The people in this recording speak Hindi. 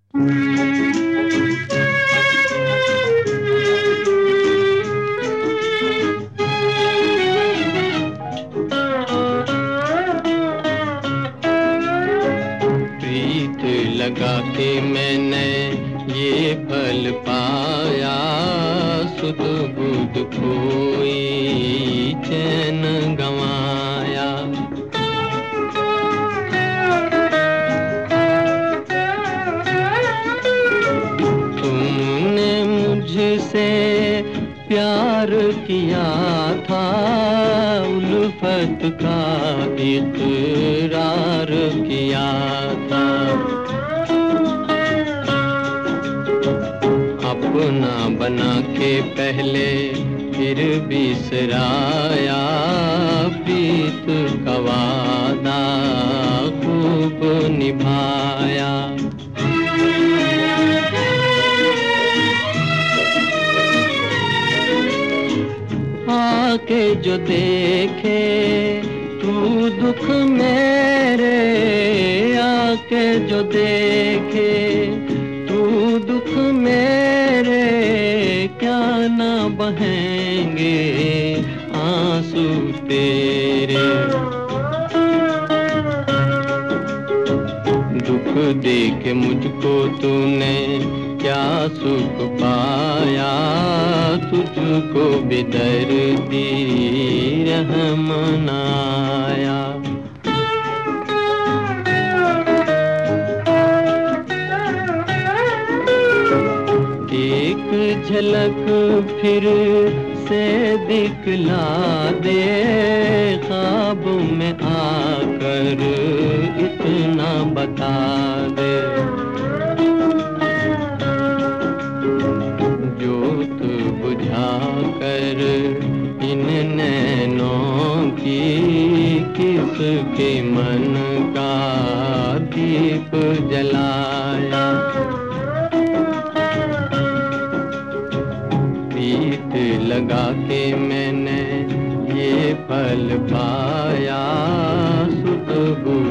प्रीत लगा के मैंने ये फल पाया, सुध बुध खोई चैन गंवाया। तुमने मुझसे प्यार किया था, उल्फत का इकरार किया था। अपना बना के पहले फिर बिसराया, प्रीत का वादा खूब निभाया। आके जो देखे तू दुख मेरे, आके जो देखे तू दुख मेरे, क्या ना बहेंगे आंसू तेरे। दुख दे के मुझको तूने क्या सुख पाया, तुझको बेदर्दी रहम आया। एक झलक फिर से दिखला दे, ख्वाब में आकर इतना बता दे। जोत बुझा कर इन नैनों की, किसके मन का दीप जलाया। प्रीत लगा के मैंने ये फल पाया, सुध